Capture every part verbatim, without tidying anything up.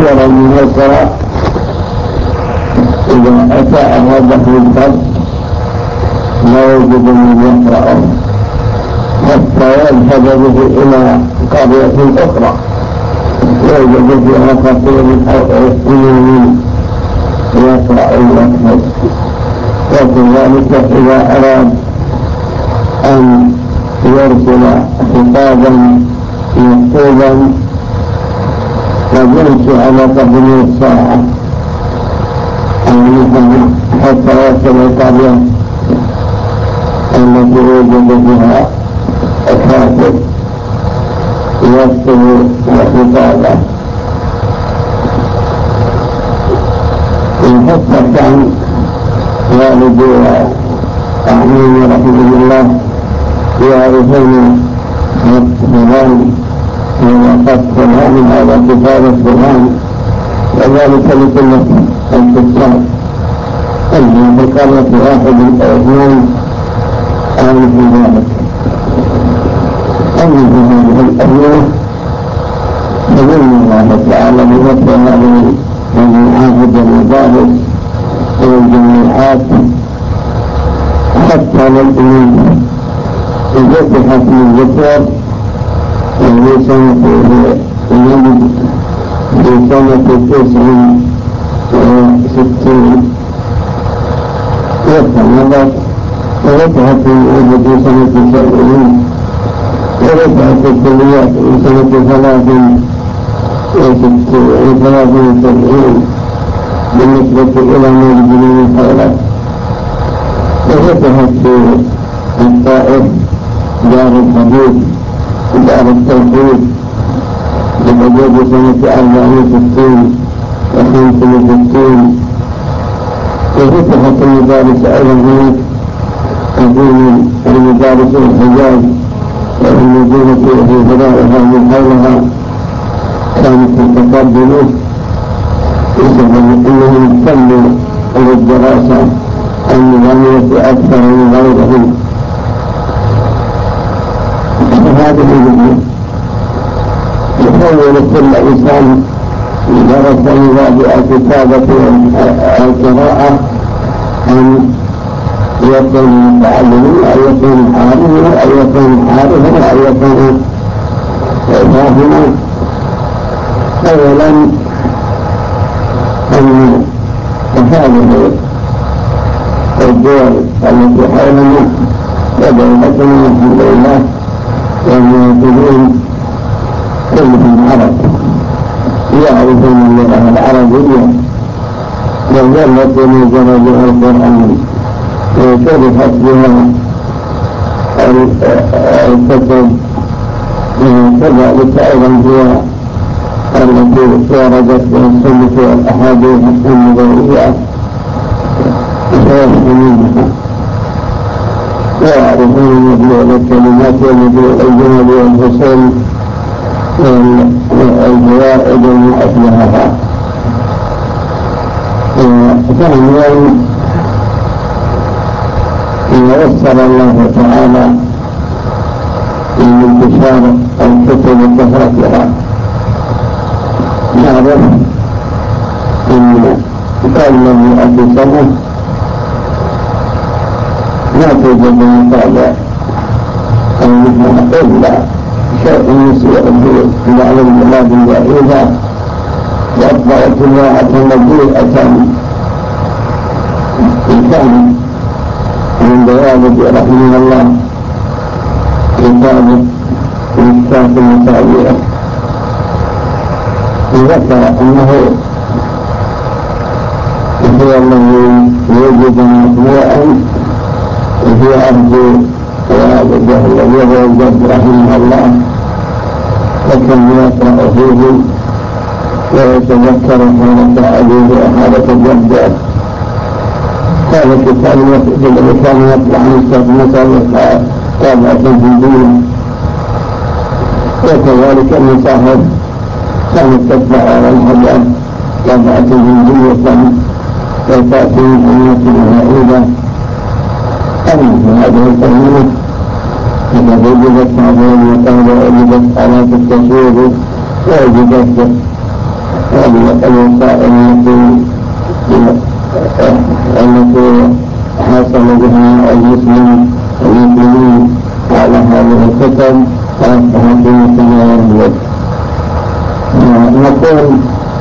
يرى الميسر إذا أتى هذا الفرد لا يجب من يقرأه حتى يذهب به إلى قرية أخرى يوجد فيها كثير أو إمام يقرأ ويكتب. وكذلك إذا أراد أن يرسل خطابا مكتوبا فيمشي على قدم الساعة حتى يصل القرية التي يوجد فيها كاتب يكتب خطابه. حتى كان والد أعمين رحمه الله يعرفون فلان وقد فلان على كتابة فلان وذلك لكل الكتاب أنه بقرية واحد أو اثنين أو في ذلك. أما في هذه الأمور فمن الله تعالى بمثل هذه المعاهد والمدارس والجامعات حتى للإمام فتحت من ذكر في سنة في سنة تسع وستين وفتحت وفتحت في سنة سبعين وفتحت الكليات في سنة ثلاث وسبعين بالنسبة إلى مولد من الخيرات. وفتحت في الطائف دار الحديث دار التوحيد بحدود سنة أربعين وستين وخمس وستين. وفتحت المدارس أيضا هناك كثير المدارس الحجاز والمدينة في فضائها من حولها كانت تتقدم بسبب أنهم اهتموا بالدراسة النظامية أكثر من غيرهم. هذه الجملة يحول كل إنسان درس مبادئ كتابة القراءة أن يكون متعلما أو يكون عالما أو يكون عارفا أو يكون فاهما. أولا أن هذه الدول التي حولنا ودولتنا الحمد لله والمواطنين كلهم عرب يعرفون اللغة العربية وهي التي نزل بها القرآن وشرحت بها الكتب. كذلك أيضا هي التي وردت بها السنة والأحاديث النبوية فيفهمونها ويعرفون مدلول الكلمات ومدلول الجمل والفصول والفوائد وما أشبهها. ثانيا يسر الله تعالى من انتشار الكتب الدفاترة. نعرف أن قبل مئة سنة لا توجد مطالع أو مثلها إلا شيء يسير في بعض البلاد البعيدة يطبع طباعة مضيئة كان عند والد رحمه الله كتاب مشكاة المصابيح ذكر أنه هو الذي يوجد مطبوعا في عهد والده الذي هو الجد رحمه الله وكان يقرأ فيه ويتذكر حالة أبيه وحالة جده. هذا الكتاب الذي كان يطلع من مشكاة المصابيح طابعة هندية. وكذلك المصاحف كانت تطبع على الحجر طابعة هندية وتأتي من أماكن بعيدة. أما في هذه الكلمة فقد وجدت هذه المقالة ووجدت آلات التصوير ووجدت الوسائل التي التي حصل بها المسلم المسلمين على هذه الكتب هذه التجارب. نقول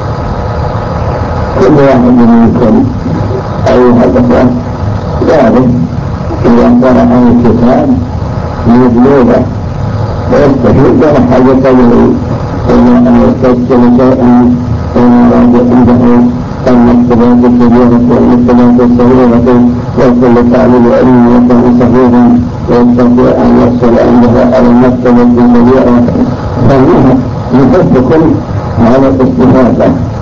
كل واحد منكم أيها الأخوة يعرف إذا قرأ الكتاب مجلوبة ويستفيد ولا حاجة له إلا أن يستسجل شيئا ويراد عنده المكتبات الكبيرة والمكتبات الصغيرة وكل طالب علم يكون صغيرا ويستطيع أن يحصل عنده على المكتبة الكبيرة فهو يحبكم على الاستفادة